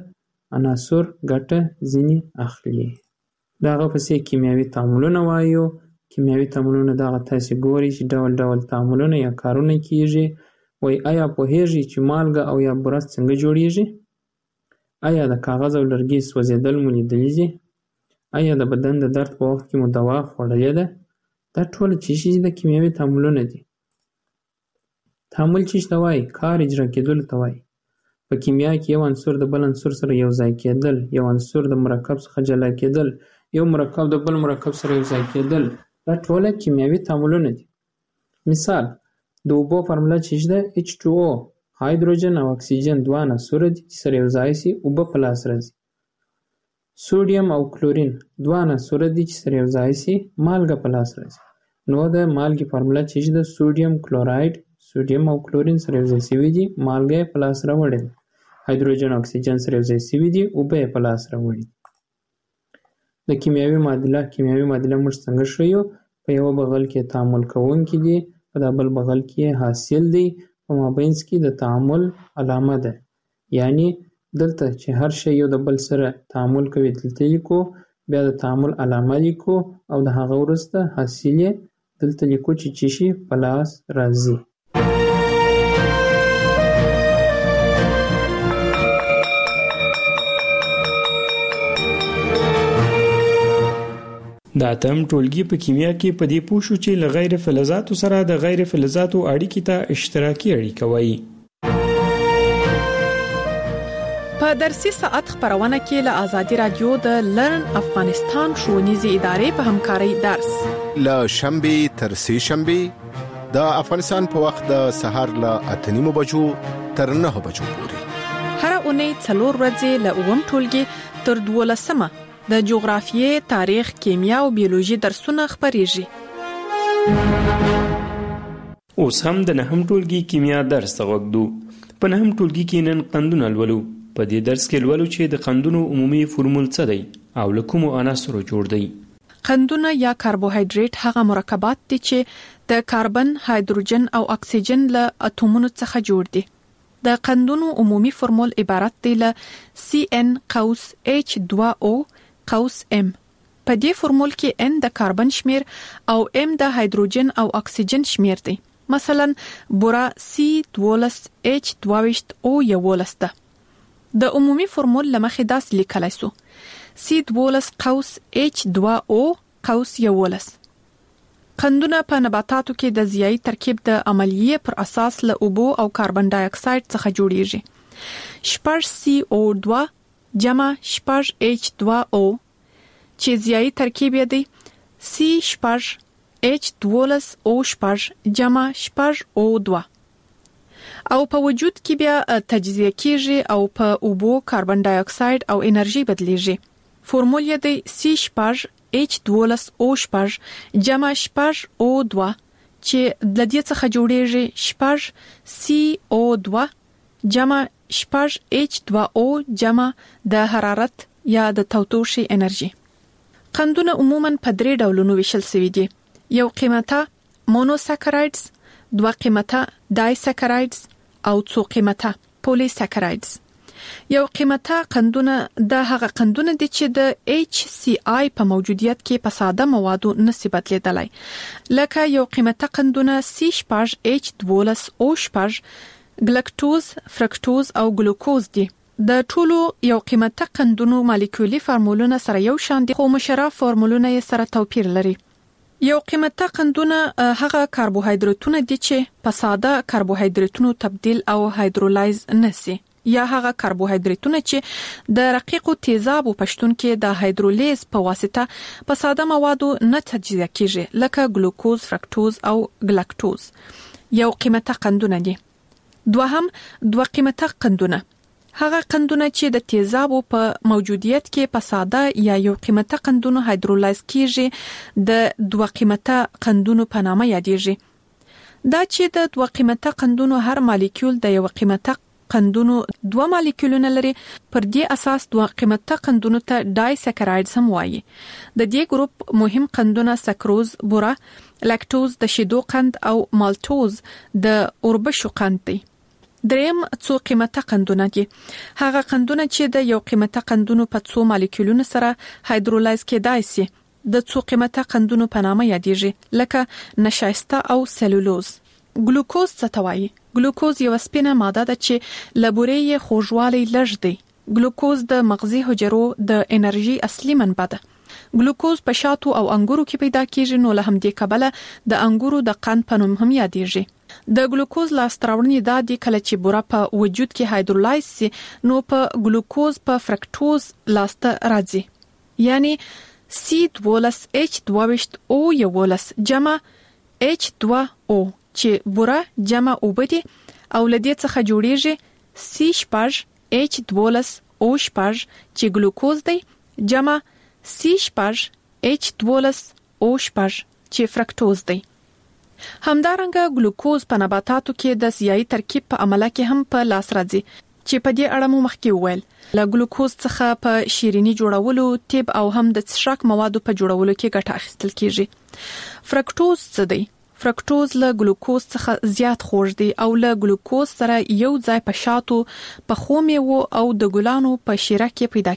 عناصر ګټه ځینې اخلي. دغه پسې کیمیاوي تعاملونه وایو. کیمیاوي تعاملونه دغه تاسې ګوري چې ډول ډول تعاملونه یا کارونه کیږي. وای آیا پوهیږئ چې مالګه او یا بوره څنګه جوړیږي؟ آیا د کاغذ او لرګي سوځېدل مو لیدلي دي؟ آیا د بدن د درد په وخت کې مو دوا خوړلې ده؟ دا ټول چې شي د کیمیاوي تعاملونه دي. تعامل چې ته وای کار اجرا کېدل ته وای. په کیمیا کې یو عنصر د بل عنصر سره یو ځای کېدل، یو عنصر د مرکب څخه جلا کېدل، یو مرکب د بل مرکب سره یو ځای کېدل، دا ټول کیمیاوي تعاملونه دي. مثال د اوبو فارموله چې ده ایچ ټو او هایدروجن او اکسیجن دوه عناصر دي چې سره یو ځای شي اوبه په لاس راځي. سوډیم او کلورین دوه عناصر دي چې سره یو ځای شي مالګه په لاس راځي. نو د مالګې فارموله چې ده سوډیم کلوراید، سوډیم او کلورین سره یو ځای شوي دي مالګه په لاس راوړي. هایدروجن او اکسیجن سره یو ځای شوي دي اوبه په لاس راوړي. د کیمیاوي معادله کیمیاوي معادله موږ څنګه ښیو؟ په یو بغل کې تعامل کوونکي دي، په بل بغل کې حاصل دی، په مابینځ کې د تعامل علامه ده. یعنی دلته چې هر شی یو د بل سره تعامل کوي دلته لیکو، بیا د تعامل علامه لیکو او د هغه وروسته حاصل یې دلته لیکو چې چی شي په لاس راځي.
د اتم ټولګي په کیمیا کې په دې پوه شو چې له غیر فلزاتو سره د غیر فلزاتو اړیکې ته اشتراکي اړیکه وایي.
په درسي ساعت خبرونه کې له آزادي رادیو د لرن افغانستان ښوونیزې ادارې په همکارۍ درس
له شنبه تر سه شنبه د افغانستان په وخت د سهار له اته نیمو بجو تر نهه بجو پورې.
هر اونۍ څلور ورځې له اووم ټولګي تر دولسمه د جغرافیې، تاریخ، کیمیا او بیولوژي درسونه خبريږي.
اوس هم د نهم ټولګي کیمیا درس وګورو. په نهم ټولګي کې نن قندونه لولو. په دې درس کې لولو چې د قندونو عمومي فورمول څه دی او له کومو عناصرو جوړ دی.
قندونه یا کاربوهایډریټ هغه مرکبات دي چې د کاربن، هایدروجن او اکسیجن له اتومونو څخه جوړ دي. د قندونو عمومي فورمول عبارت دی له سی ان قوس ایچ دوه او قوس M. په دې فورمول کې N د کاربن شمیر او M د هایدروجن او اکسیجن شمیر دی. مثلا بوره سی دوولس ایچ دوه او یولس ده. د عمومي فورمول لمخې داس لیکلای سو سی دوولس قوس ایچ دوه او قوس یولس. قندونه په نباتاتو کې د ضیائی ترکیب د عملیې پر اساس له اوبو او کاربن ډای اکساید څخه جوړیږي. شپږ سی او دوه جمع شپږ ایچ دوه او چې ضیائی ترکیب یې دی سی شپږ ایچ دوولس او شپږ جمع شپږ او دوه او په وجود کې بیا تجزیه کیږي او په اوبو، کاربن ډای اکساید او انرژي بدلیږي. فورمول یې دی سی شپږ ایچ دوولس او شپږ جمع شپږ او دوه چې د دې څخه جوړیږي شپږ سی او دوه جمع شپږ ایچ دوه او جمع د حرارت یا د تودوخې انرژي. قندونه عموماً په درې ډولونو ویشل شوي دي. یو قیمته مونوساکرایډز، دوه قیمته دایساکرایډز او څو قیمته پولیساکرایډز. یو قیمته قندونه د هغه قندونه دي چې د ایچ سی آی په موجودیت کې په ساده موادو نسي بدلیدلای. لکه یو قیمته قندونه سی شپږ ایچ دوولس او شپږ ګلکټوز، فرکټوز او ګلوکوز دي. د ټولو یو قیمته قندونو مالیکولي فارمولونه سره یو شان دي، خو مشره فارمولونه یې سره توپیر لري. یو قیمته قندونه هغه کاربوهایډریټونه دي چې په ساده کاربوهایډریټونو تبدیل او هایدرولایز نشي، یا هغه کاربوهایډریټونه چې د رقیقو تیزابو پښتون کې د هایدرولیز په واسطه په ساده موادو نه تجزیه کیږي، لکه ګلوکوز، فرکټوز او ګلاکټوز. یو قیمته قندونه دي. دوهم دوه قیمته قندونه هغه قندونه چې د تیزابو په موجودیت کې په ساده یا یو قیمته قندونو هایدرولایز کیږي د دوه قیمته قندونو په نامه یادېږي. دا چې د دوه قیمته قندونو هر مالیکول د یو قیمته قندونو دوه مالیکولونه لري، پر دې اساس دوه قیمته قندونو ته ډایساکرایډز هم وایي. د دې ګروپ مهم قندونه سکروز، بوره، لاکټوز د شیدو قند او مالټوز د اوربشو قند دي. دریم څو قیمته قندونه دي. هغه قندونه چې د یو قیمته قندونو په څو مالیکولونو سره هایدرولایز کېدای شي د څو قیمته قندونو په نامه یادېږي، لکه نشایسته او سلولوز. ګلوکوز څه ته وایي؟ ګلوکوز یو سپینه ماده ده چې له بورې یې خوږوالی لږ دی. ګلوکوز د مغزي حجرو د انرژي اصلي منبع ده. ګلوکوز په شاتو او انګورو کې پیدا کیږي، نو له همدې کبله د انګورو د قند په نوم هم یادېږي. د ګلوکوز لاسته راوړنې دا دي کله چې بوره په وجود کې هایدرولایز شي نو په ګلوکوز په فرکټوز لاسته راځي، یعنی سی دوولس ایچ دوه او یولس جمع ایچ دوه او چې بوره جمع اوبه دي او لدې څخه جوړیږي سی شپږ ایچ دوولس او شپږ چې ګلوکوز دی جمع سی شپږ ایچ دوولس او شپږ چې فرکټوز دی. همدارنګه ګلوکوز په نباتاتو کې د سیاهي ترکیب په عمله کې هم په لاس راځي چې په دې اړه مو مخکې وویل. له ګلوکوز څخه په شیرینی جوړولو، طب او هم د څښاک موادو په جوړولو کې ګټه اخیستل کیږي. فرکټوز څه دی؟ فرکټوز له ګلوکوز څخه زیات خوږ دی او له ګلوکوز سره یو ځای په شاتو، په خو میوو او د ګلانو په شیره کې پیدا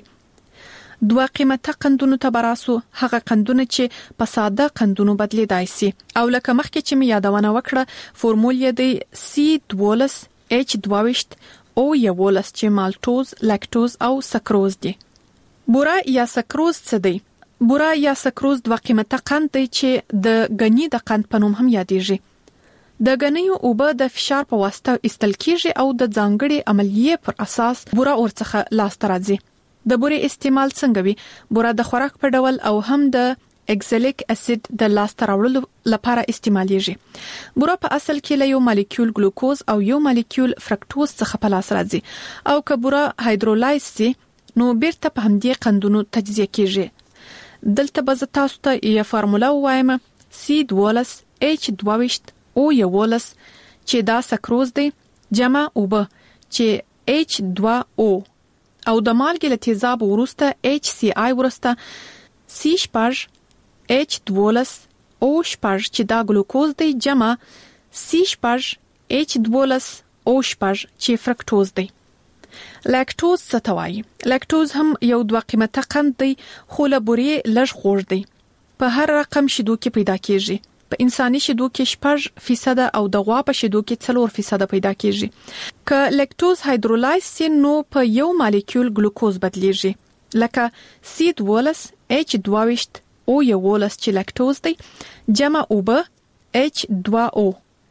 کیږي. دوه قیمته قندونو ته براسو، هغه قندونه چې په ساده قندونو بدلیدای شي او لکه مخکې چې می یادونه وکړه فورمول یې دی سی دوولس ایچ دوه او یولس چې مالټوز، لاکټوز او سکروز دي. بوره یا سکروز څه دی؟ بوره یا سکروز دوه قیمته قند دی چې د غنی د قند په نوم هم یادېږي. د غنیو اوبه د فشار په واسطه ایستل کیږي او د ځانګړي عملیې پر اساس بوره ورڅخه لاسته راځي. د بورې استعمال څنګه وي؟ بوره د خوراک په ډول او هم د اکزالیک اسید د لاسته راوړلو لپاره استعمالیږي. بوره په اصل کې له یو مالیکول ګلوکوز او یو مالیکول فرکټوز څخه په لاس راځي او که بوره هایدرولایز شي نو بیرته په همدې قندونو تجزیه کیږي. دلته به تاسو ته یو فارموله وایم سی دوولس ایچ دوه او یولس چې دا سکروز دی جمع اوبه چې ایچ دوه او او د مالګې له تیزاب وروسته ایچ سی آی وروسته سی شپږ ایچ دوولس او شپږ چې دا ګلوکوز دی جمع سی شپږ ایچ دوولس او شپږ چې فرکټوز دی. لاکټوز څه ته وایي؟ لاکټوز هم یو دوه قیمته قند دی خو له بورې لږ خوږ دی. په هر رقم شیدو کې پیدا کیږي. په انساني شیدو کې شپږ فیصد او د غوا په شیدو کې څلور فیصد پیدا کیږي. که لاکټوز هایدرولایز شي نو په یو مالیکول ګلوکوز بدلیږي، لکه سی دوولس ایچ دوه او یولس چې لاکټوز دی جمع اوبه ایچ دوه او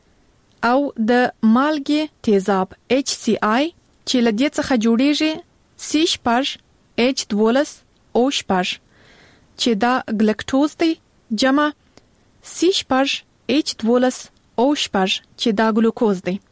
او د مالګې تیزاب ایچ سی آی چې له دې څخه جوړیږي سی شپږ ایچ دوولس او شپږ چې دا ګلکټوز دی جمع سی شپږ ایچ دوولس او شپږ چې دا ګلوکوز دی.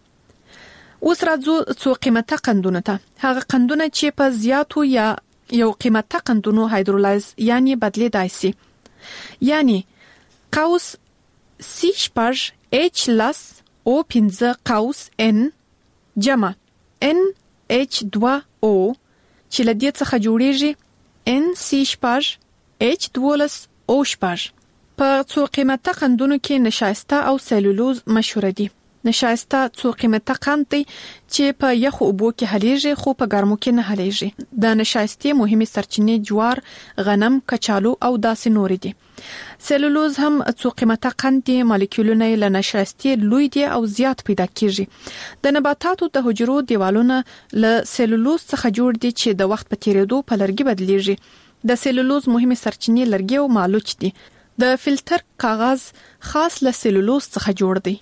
اوس راځو څو قیمته قندونه ته. هغه قندونه چې په زیاتو یا یو قیمته قندونو هایدرولایز یعنی بدلیدای شي، یعنی قوس سی شپږ ایچ لس او پنځه قوس ان جمع ان ایچ دوه او چې له دې څخه جوړیږي ان سی شپږ ایچ دوولس او شپږ. په څو قیمته قندونو کې نشایسته او سلولوز مشهور دي. نشایسته څو قیمته قند دی چې په یخو اوبو کې حلیږي خو په ګرمو کې نه حلیږي. د نشایستې مهمه سرچینې جوار، غنم، کچالو او داسې نور دي. سلولوز هم څو قیمته قند دي، مالیکولونه له نشایستې لوی دي او زیات پیدا کیږي. د نباتاتو د حجرو دیوالونه له سلولوز څخه جوړ دي چې د وخت په تیریدو په لرګي بدلیږي. د سلولوز مهمه سرچینې لرګي او مالوچ دي. د فلټر کاغذ خاص له سلولوز څخه جوړ دی.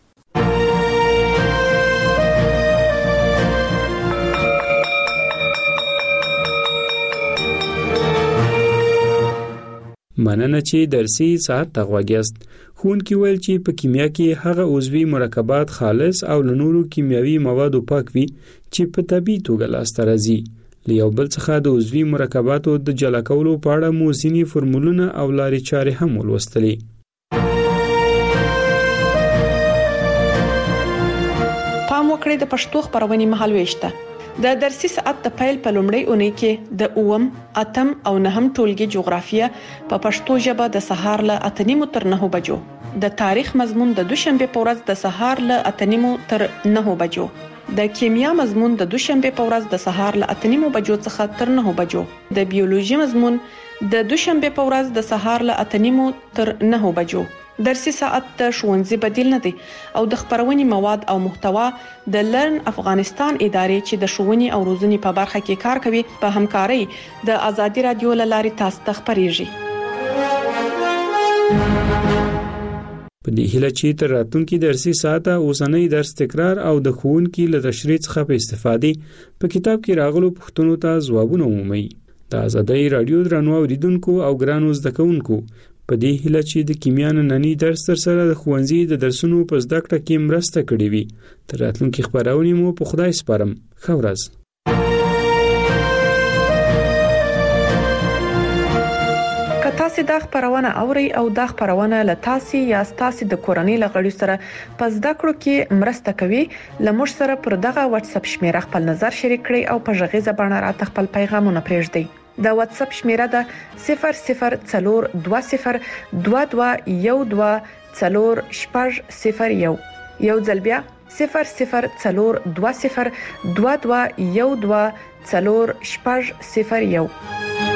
مننه چې درسي ساعت ته غوږیاست. ښوونکي ویل چې په کیمیا کې هغه عضوي مرکبات خالص او له نورو کیمیاوي موادو پاک وي چې په طبیعي توګه لاسته راځي. له یو بل څخه د عضوي مرکباتو د جلا کولو په اړه مو ځینې فورمولونه او لارې چارې هم ولوستلې.
پام وکړئ د پښتو خبرونې مهالويشته. د درسي ساعت د پیل په لومړۍ اونۍ کې د اوم، اتم او نهم ټولګي جغرافیه په پښتو ژبه د سهار له اته نیمو تر نهو بجو، د تاریخ مضمون د دوشنبه په ورځ د سهار له اته نیمو تر نهو بجو، د کیمیا مضمون د دوشنبه په ورځ د سهار له اته نیمو بجو څخه تر نهو بجو، د بیولوژي مضمون د دوشنبه په ورځ د سهار له اته نیمو تر نهو بجو. درسي ساعت د ښوونځي بدیل نه دی او د خبرونې مواد او محتوا د لرن افغانستان ادارې چې د ښوونې او روزنې په برخه کې کار کوي په همکارۍ د ازادي رادیو لارې تاسو ته خبريږي.
په دې هیله چې تر راتلونکي درسي ساعت اوسنۍ درس تکرار او د ښوونکي له تشریح څخه په استفادې په کتاب کې راغلو پوښتنو ته ځوابونه ومومي. د ازادي رادیو درنو اوریدونکو او ګرانو زده کوونکو په دې هیله چې د کیمیا نننی درس تر سره د ښوونځي د درسونو په زده کړه کې مرسته کړې وي. تر راتلونکي خبرونه مو په خدای سپارم. ښه ورځ. تاسو د خبرونه اوري او د خبرونه له تاسو یا تاسو د کورنۍ لغړی سره په زده کړو کې مرسته کوي. لمر سره پر دغه واتس اپ شمیره خپل نظر شریک کړئ او په ژغې زبانه راته خپل پیغامونه پرېږدئ. د واتس اپ شمیره ده صفر صفر څلور دوه صفر دوه دوه یو دوه څلور شپږ صفر یو. یو ځل بیا صفر صفر څلور دوه صفر دوه دوه یو دوه څلور شپږ صفر یو.